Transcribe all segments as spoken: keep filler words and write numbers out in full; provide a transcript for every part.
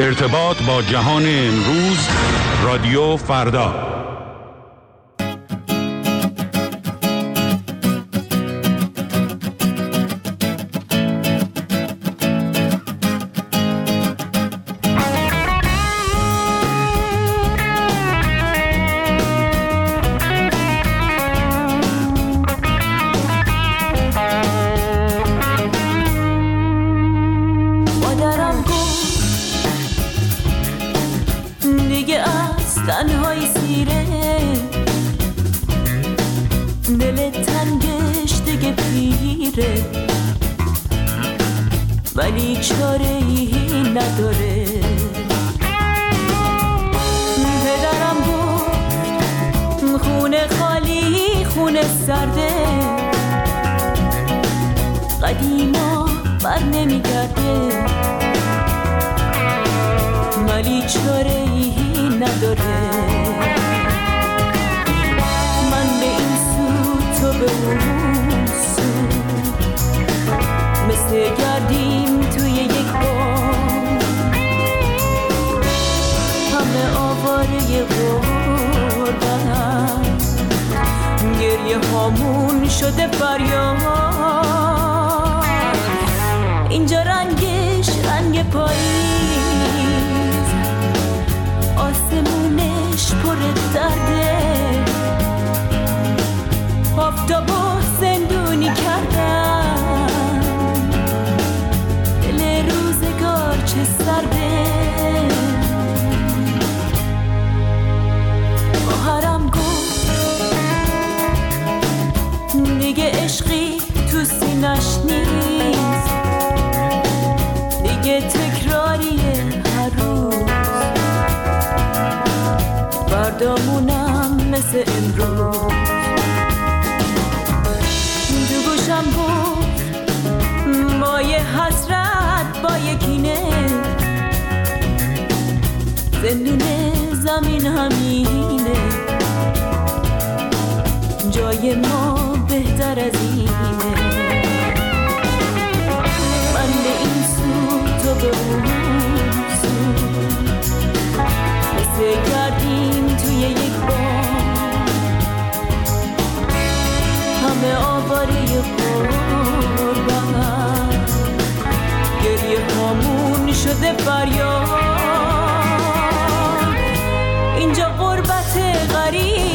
ارتباط با جهان امروز، رادیو فردا. تنهای سیره دل تنگش دیگه پیره، ولی چاره ای نداره. پدرم گفت خونه خالی خونه سرده، قدیما بر نمیگرده، ولی چاره ای نداره. من به این سو تو به اون سو، مثل گردیم توی یک بام، همه آواره غربتن، گریه هامون شده فریاد. اینجا رنگش رنگ پاییز، آسمونش پر درده، آفتابو زندونی کردن، دل روزگار چه سرده. خواهرم گفت دیگه عشقی تو سینش نیست، دیگه تکراریه هر روز، فردامونم مثل امروز. دو گوشم گفت با یه حسرت با یه کینه، زندون زمین همینه، جای ما بهتر از اینه. من به این سو تو به اون سو، مثل گردیم توی یک بام، همه آواره قربان، گریه هامون شده فریاد. اینجا غربت غریبی،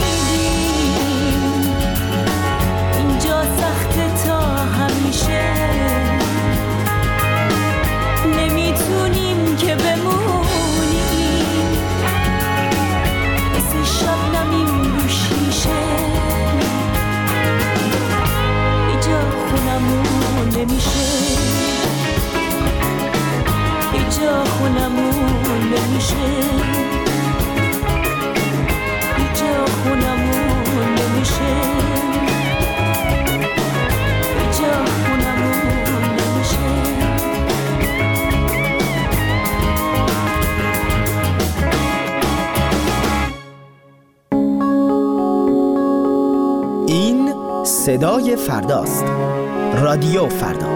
اینجا سخت تا همیشه، نمیتونیم که بمونیم مثل شبنمیم رو شیشه. اینجا خونمون نمیشه، اینجا خونمون نمیشه، اینجا خونمون نمیشه، اینجا خونمون نمیشه. این صدای فرداست، رادیو فردا.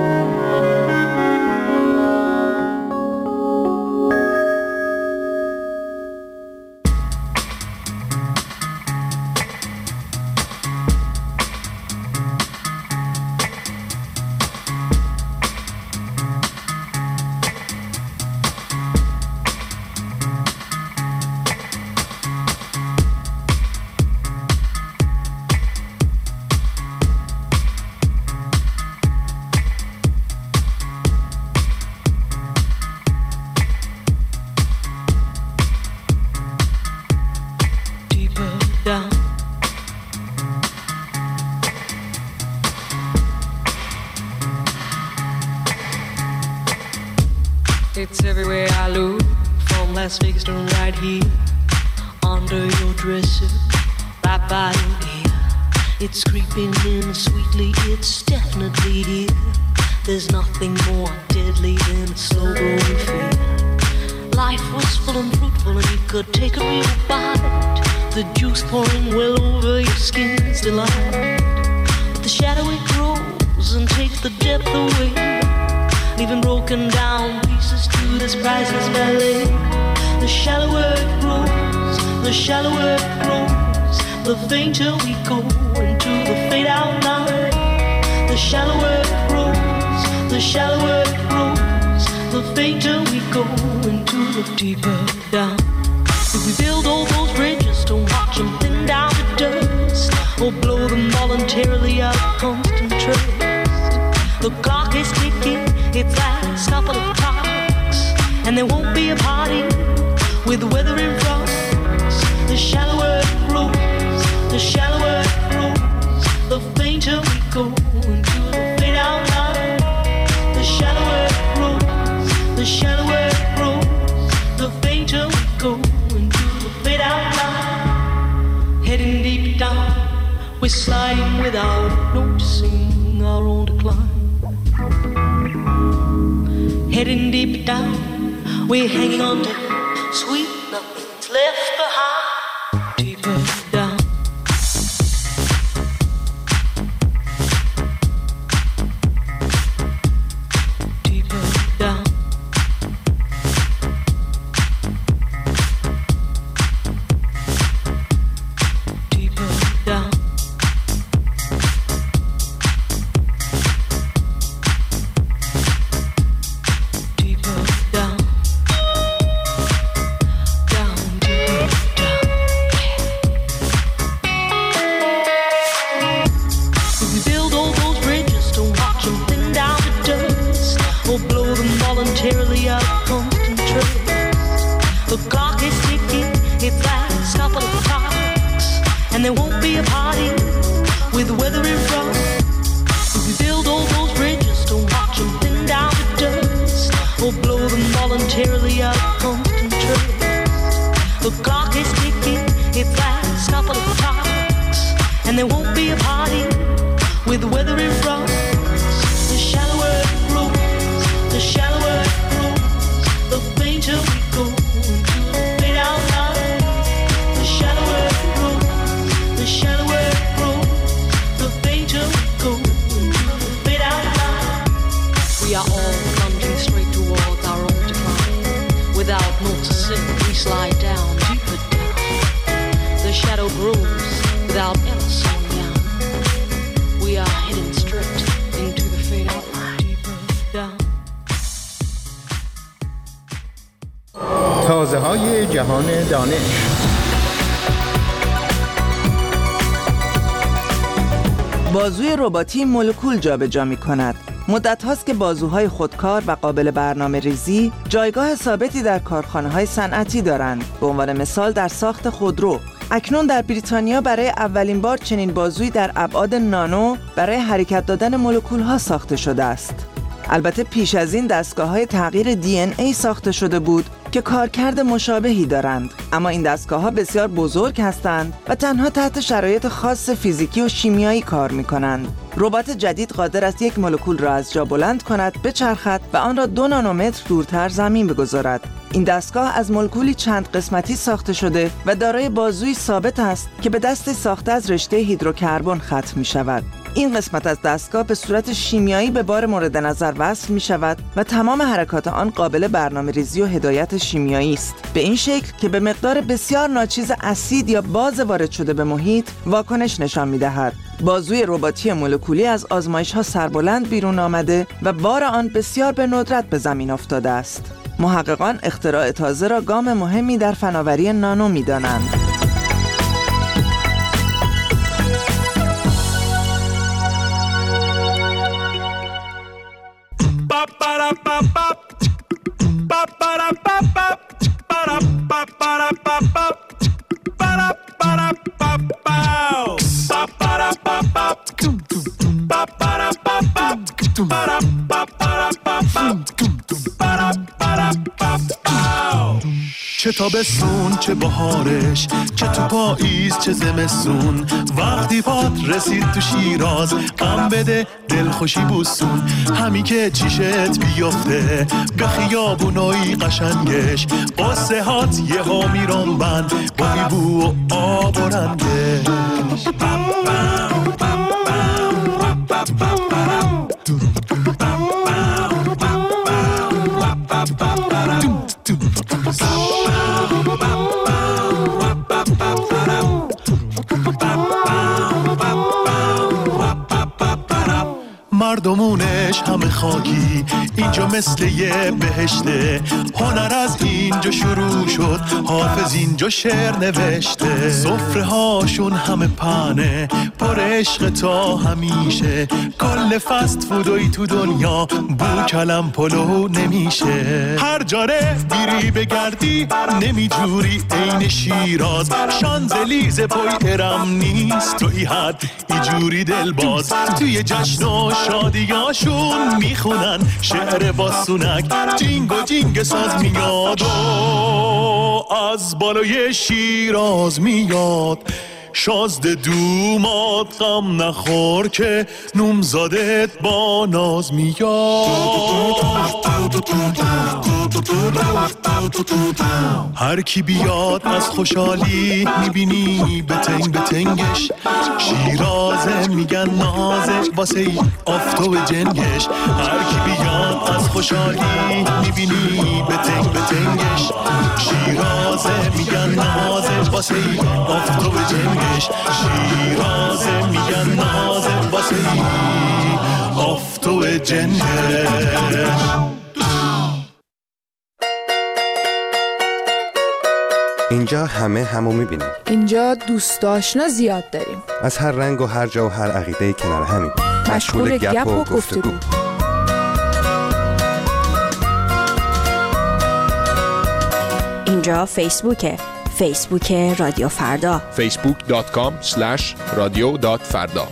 It's everywhere I look, from Las Vegas to right here, under your dresser, right by your ear. It's creeping in sweetly, it's definitely here. There's nothing more deadly than a slow-growing fear. Life was full and fruitful and you could take a real bite, the juice pouring well over your skin's delight. But the shadow it grows and takes the depth away, leaving broken down pieces to this priceless ballet. the shallower it grows, the fainter we go into the fade out line. The shallower it grows, the shallower it grows, the fainter we go into the deeper down. If we build all those bridges, don't watch them thin down to dust, or blow them voluntarily out of constant trust. The clock is ticking, its last couple of clocks, and there won't be a party with weather in front. The shallower it grows, the shallower it grows, the fainter we go into the fade out line. The shallower it grows, the shallower it grows, the fainter we go into the fade out line. Heading deep down, we're sliding without noticing our own decline. Heading deep down, we're hanging on to sweet nothing's left behind. Deeper down. Deeper down. Deeper down. Voluntarily out of constant trust. The clock is ticking, its last couple of clocks, and there won't be a party with weather in front. If we build all those bridges, don't watch them thin down to dust, or blow them voluntarily out of constant trust. The clock is ticking, its last couple of clocks, and there won't be a party with weather in front. The shallower it grows, the shallower it grows, the fainter we go into the fade out line. The shallower it grows, the shallower it grows, the fainter we go into the fade out line. We are all plunging straight towards our own decline. Without noticing, we slide down, deeper down. The shadow grows without ever slowing down. We are heading straight into the fade out line. Deeper down. تازه های جهان دانش. بازوی رباتی مولکول جابجا می‌کند. مدت هاست که بازوهای خودکار و قابل برنامه ریزی جایگاه ثابتی در کارخانه‌های صنعتی دارند. به عنوان مثال در ساخت خودرو. اکنون در بریتانیا برای اولین بار چنین بازویی در ابعاد نانو برای حرکت دادن مولکول‌ها ساخته شده است. البته پیش از این دستگاه‌های تغییر دی ان ای ساخته شده بود که کارکرد مشابهی دارند، اما این دستگاه‌ها بسیار بزرگ هستند و تنها تحت شرایط خاص فیزیکی و شیمیایی کار می‌کنند. ربات جدید قادر است یک مولکول را از جا بلند کند، بچرخد و آن را دو نانومتر دورتر زمین بگذارد. این دستگاه از مولکولی چند قسمتی ساخته شده و دارای بازویی ثابت است که به دست ساخته از رشته هیدروکربن ختم می‌شود. این قسمت از دستگاه به صورت شیمیایی به بار مورد نظر وصل می شود و تمام حرکات آن قابل برنامه‌ریزی و هدایت شیمیایی است، به این شکل که به مقدار بسیار ناچیز اسید یا باز وارد شده به محیط واکنش نشان می دهد. بازوی رباتی مولکولی از آزمایش‌ها سربلند بیرون آمده و بار آن بسیار به ندرت به زمین افتاده است. محققان اختراع تازه را گام مهمی در فناوری نانو می دانند. چه تابستون چه بهارش، چه تو پاییز چه زمستون، وقتی پات رسید تو شیراز غم بده دلخوشی بوسون، همی که چیشت بیفته به خیابونای قشنگش، قصه هات یه ها میرم بند با بو و آب و رنگش. مردمونش همه خاکی، اینجا مثل یه بهشته. هنر از اینجا شروع شد، حافظ اینجا شعر نوشته. سفره هاشون همه پنه، پر عشق تا همیشه. کل فست فودوی تو دنیا بو کلم پلو نمیشه. هر جاره بیری بگردی نمیجوری عین شیراز. شانزلیزه پای ارم نیست، تو ای حد ایجوری دلباز. توی جشن و شادیاشون میخونن شعر باسونک. جینگ و جینگ ساز میاد و از بالای شیراز میاد. شازده دومات غم نخور که نومزادت با ناز میاد. هر کی بیاد از خوشحالی میبینی بتنگ بتنگش. شیرازه میگن نازه واسه ای آفتو جنگش. هر کی بیاد از خوشحالی میبینی بتنگ بتنگش. شیرازه میگن نازه واسه ای آفتو جنگش. شیرازه میگن نازه واسه ای آفتو جنگش. اینجا همه همو میبینیم. اینجا دوست آشنا زیاد داریم. از هر رنگ و هر جا و هر عقیده کنار همیم. مشغول گپ و گفتگو. اینجا فیسبوکه. فیسبوک رادیو فردا. فیسبوک دات کام اسلش رادیو دات فردا.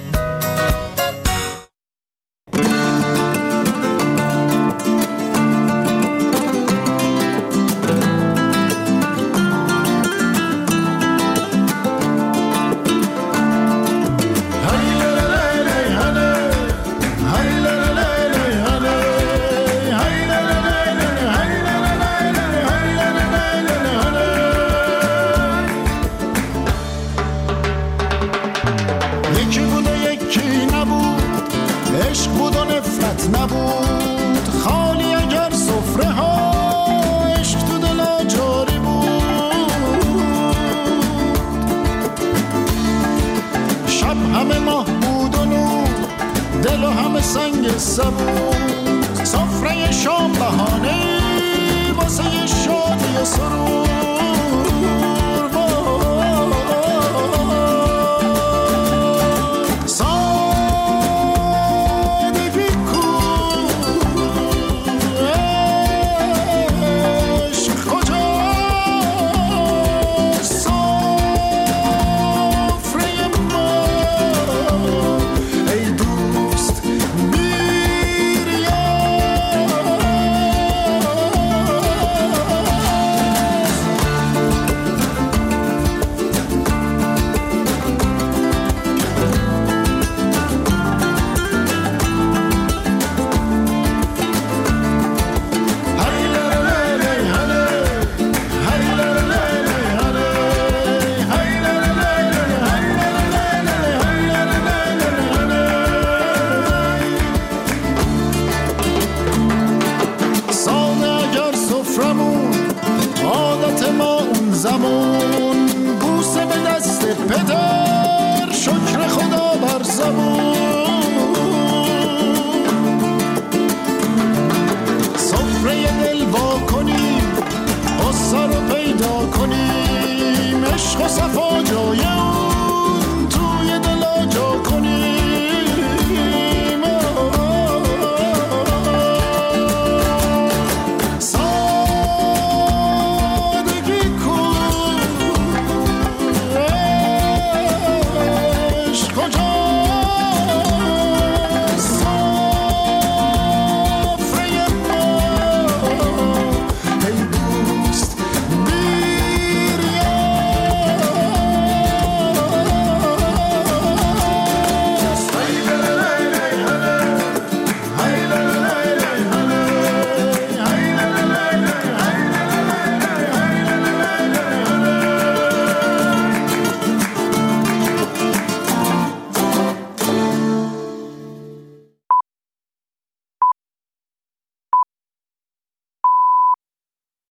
سر رو پیدا کنیم، عشق و صفا